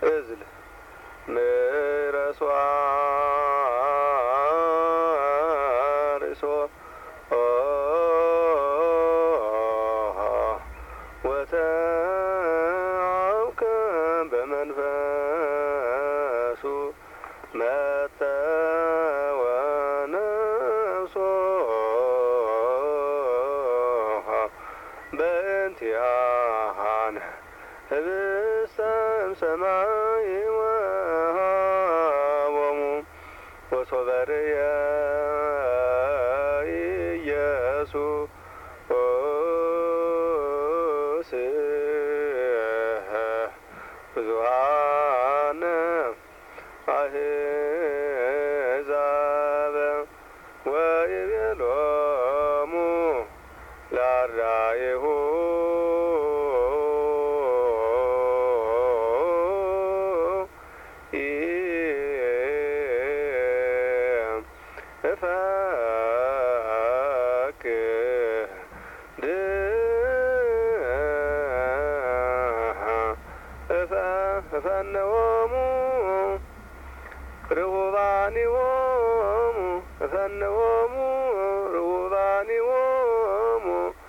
እዝል ምረሷ ርሶ ወተአውከ በመንፈሱ መጠወ ነፍሶ በእንቲአነ ህብስተ እምሰማይ ወሀቦሙ ወሶበ ርእየ ኢየሱስ ብዙኃነ አሕዛብ ወይቤሎሙ ለአርዳኢሁ እፈንዎሙ ርሁባኒሆሙ እፈንዎሙ ርሁባኒሆሙ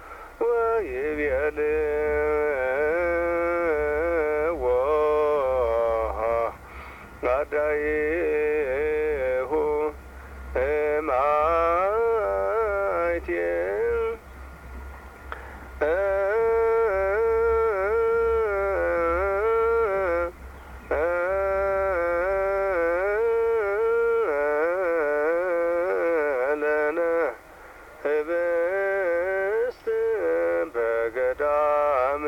ወይቤልዎ አርዳኢሁ እምአይቴ ህብስት በገዳም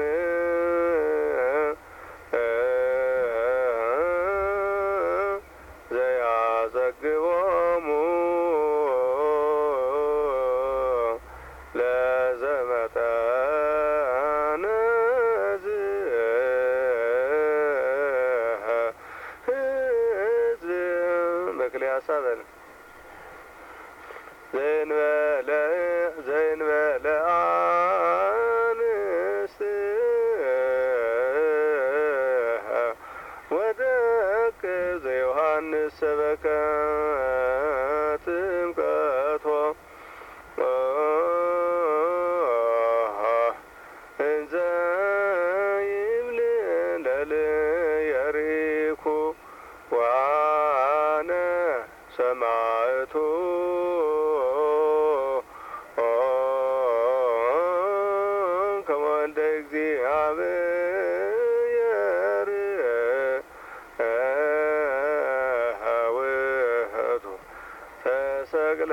ዘያዘግቦሙ ለዘመጠነ ህዝብ መክልያሳ በል ዘእንበለ አንስት ወደቅ ዘዮሐንስ ሰበከ ጥምቀቶ እንዘ ይብል ለልየሪኩ ዋነ ሰማዕቱ ከወልደ እግዚአብሔር ውእቱ ተሰቅለ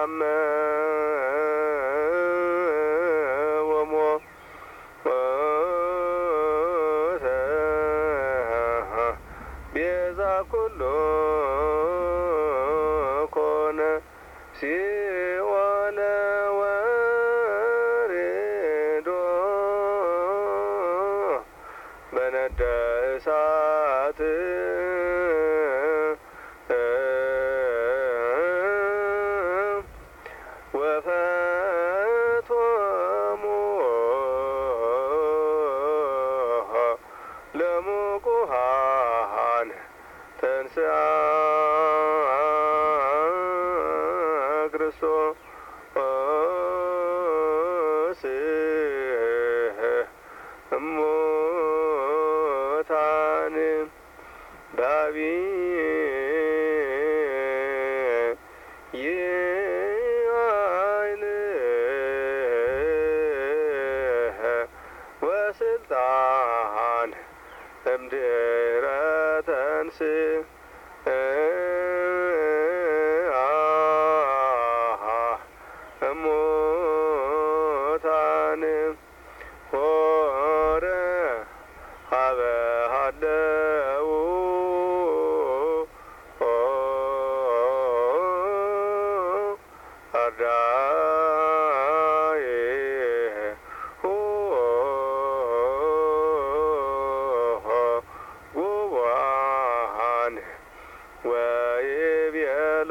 ወሞተ ቤዛ ኩሉ ኮነ ሲኦለ ወሬዶ በነደ እሳት ወፈቶሙ ለሙቁሃን ተንሥአ ክርስቶስ እሙታን በዐቢይ ኃይል ወስልጣን እምድኅረ ተንሥአ እሙታን ሆረ ሀበ ሀለው አርዳኢሁ ጉባን ወይቤሎ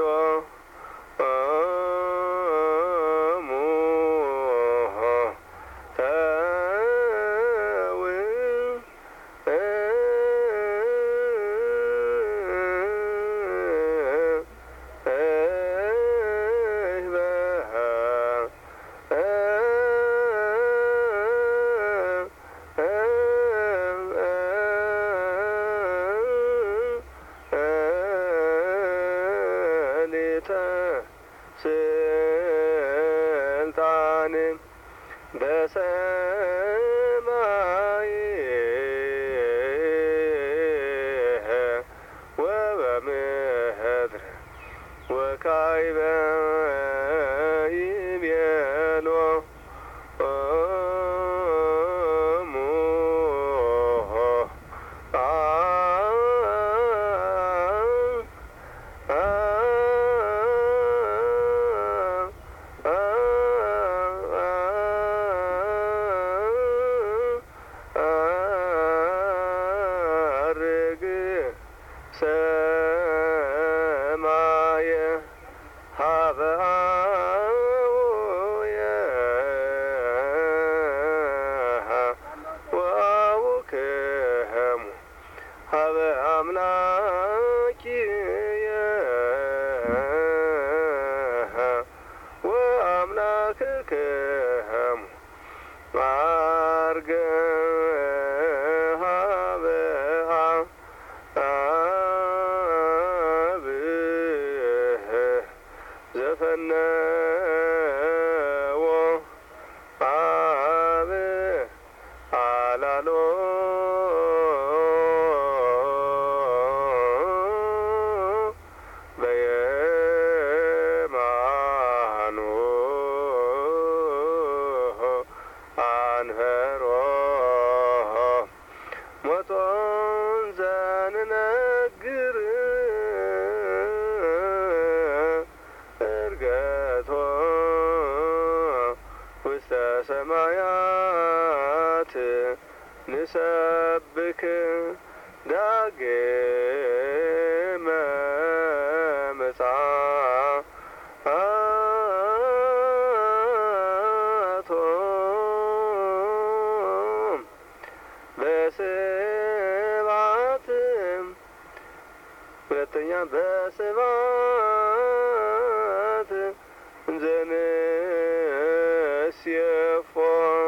በሰማይ ወበምድር ወካዕበ ይቤሎ ሰማየ ሀበ አቡየ ወአቡክሙ ሀበ አምላኪየ ወአምላክክሙ ማርገ ሀበ ዘፈነዎ አብ አላሎ በየማኑ አንፈሮ ሞቶን ዘንነግር እርገቶ ውስተ ሰማያት ንሰብክ ዳግመ ምጽአቶ በስብሐት ሁለተኛ በስብሐት እንዘንሴፎ